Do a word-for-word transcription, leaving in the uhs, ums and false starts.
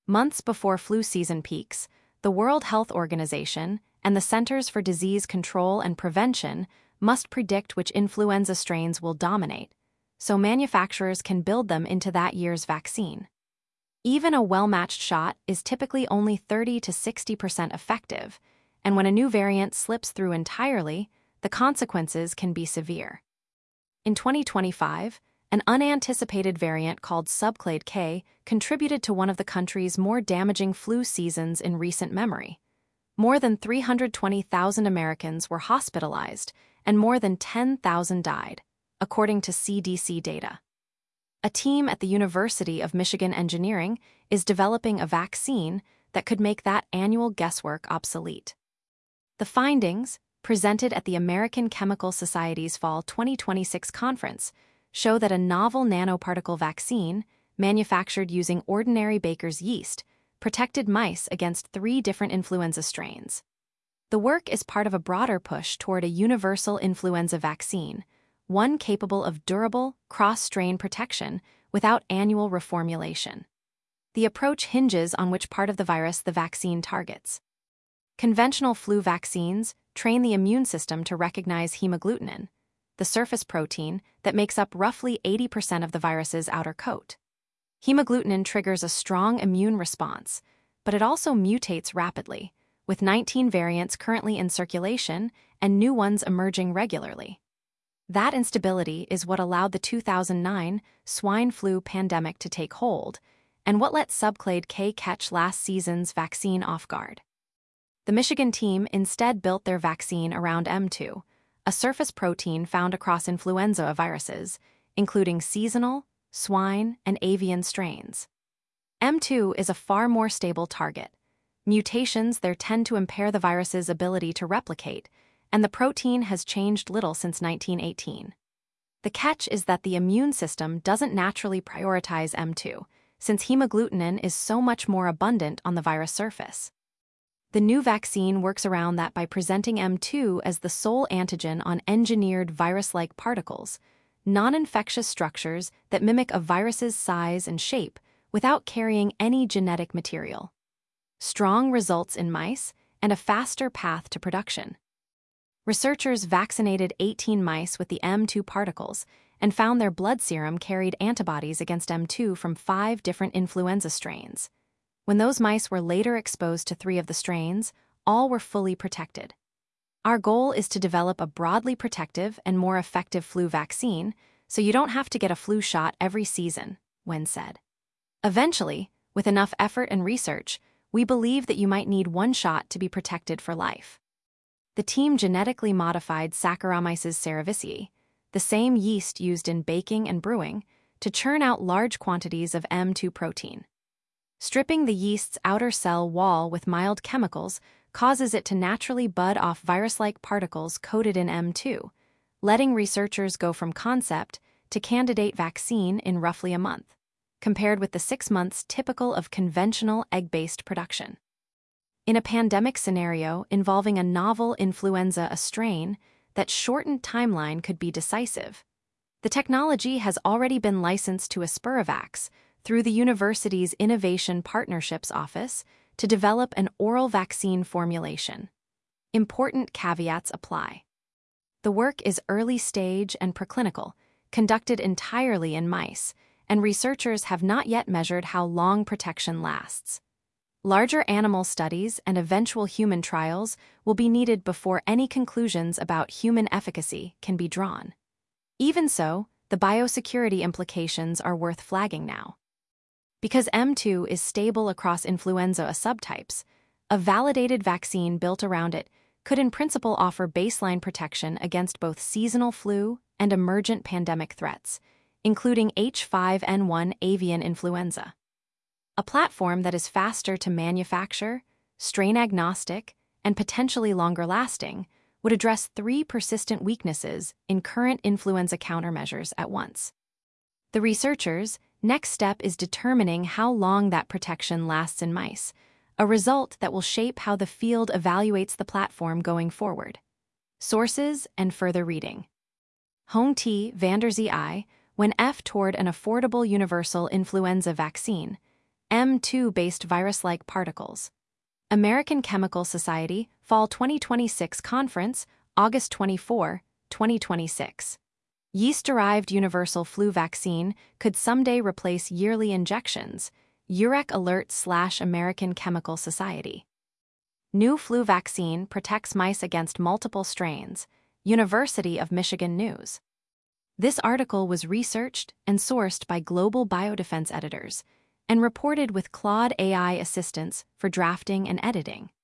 Months before flu season peaks, the World Health Organization and the Centers for Disease Control and Prevention must predict which influenza strains will dominate, so manufacturers can build them into that year's vaccine. Even a well-matched shot is typically only thirty to sixty percent effective, and when a new variant slips through entirely, the consequences can be severe. In twenty twenty-five, an unanticipated variant called Subclade K contributed to one of the country's more damaging flu seasons in recent memory. More than three hundred twenty thousand Americans were hospitalized, and more than ten thousand died, according to C D C data. A team at the University of Michigan Engineering is developing a vaccine that could make that annual guesswork obsolete. The findings, presented at the American Chemical Society's Fall twenty twenty-six conference, show that a novel nanoparticle vaccine, manufactured using ordinary baker's yeast, protected mice against three different influenza strains. The work is part of a broader push toward a universal influenza vaccine, one capable of durable, cross-strain protection without annual reformulation. The approach hinges on which part of the virus the vaccine targets. Conventional flu vaccines train the immune system to recognize hemagglutinin, the surface protein that makes up roughly eighty percent of the virus's outer coat. Hemagglutinin triggers a strong immune response, but it also mutates rapidly, with nineteen variants currently in circulation and new ones emerging regularly. That instability is what allowed the two thousand nine swine flu pandemic to take hold, and what let Subclade K catch last season's vaccine off guard. The Michigan team instead built their vaccine around M two, a surface protein found across influenza viruses, including seasonal, swine, and avian strains. M two is a far more stable target. Mutations there tend to impair the virus's ability to replicate, and the protein has changed little since nineteen eighteen. The catch is that the immune system doesn't naturally prioritize M two, since hemagglutinin is so much more abundant on the virus surface. The new vaccine works around that by presenting M two as the sole antigen on engineered virus-like particles, non-infectious structures that mimic a virus's size and shape without carrying any genetic material. Strong results in mice and a faster path to production. Researchers vaccinated eighteen mice with the M two particles and found their blood serum carried antibodies against M two from five different influenza strains. When those mice were later exposed to three of the strains, all were fully protected. Our goal is to develop a broadly protective and more effective flu vaccine, so you don't have to get a flu shot every season, Wen said. Eventually, with enough effort and research, we believe that you might need one shot to be protected for life. The team genetically modified Saccharomyces cerevisiae, the same yeast used in baking and brewing, to churn out large quantities of M two protein. Stripping the yeast's outer cell wall with mild chemicals causes it to naturally bud off virus-like particles coated in M two, letting researchers go from concept to candidate vaccine in roughly a month, compared with the six months typical of conventional egg-based production. In a pandemic scenario involving a novel influenza strain, that shortened timeline could be decisive. The technology has already been licensed to Aspiravax through the university's Innovation Partnerships Office to develop an oral vaccine formulation. Important caveats apply. The work is early stage and preclinical, conducted entirely in mice, and researchers have not yet measured how long protection lasts. Larger animal studies and eventual human trials will be needed before any conclusions about human efficacy can be drawn. Even so, the biosecurity implications are worth flagging now. Because M two is stable across influenza subtypes, a validated vaccine built around it could in principle offer baseline protection against both seasonal flu and emergent pandemic threats, including H five N one avian influenza. A platform that is faster to manufacture, strain-agnostic, and potentially longer-lasting would address three persistent weaknesses in current influenza countermeasures at once. The researchers' next step is determining how long that protection lasts in mice, a result that will shape how the field evaluates the platform going forward. Sources and further reading. Hong T. Vanderzee I. When F toward an affordable universal influenza vaccine, M two-based virus-like particles. American Chemical Society, Fall twenty twenty-six Conference, August twenty-fourth, twenty twenty-six. Yeast-derived universal flu vaccine could someday replace yearly injections. U R E C alert slash American Chemical Society. New flu vaccine protects mice against multiple strains. University of Michigan News. This article was researched and sourced by Global Biodefense editors and reported with Claude A I assistance for drafting and editing.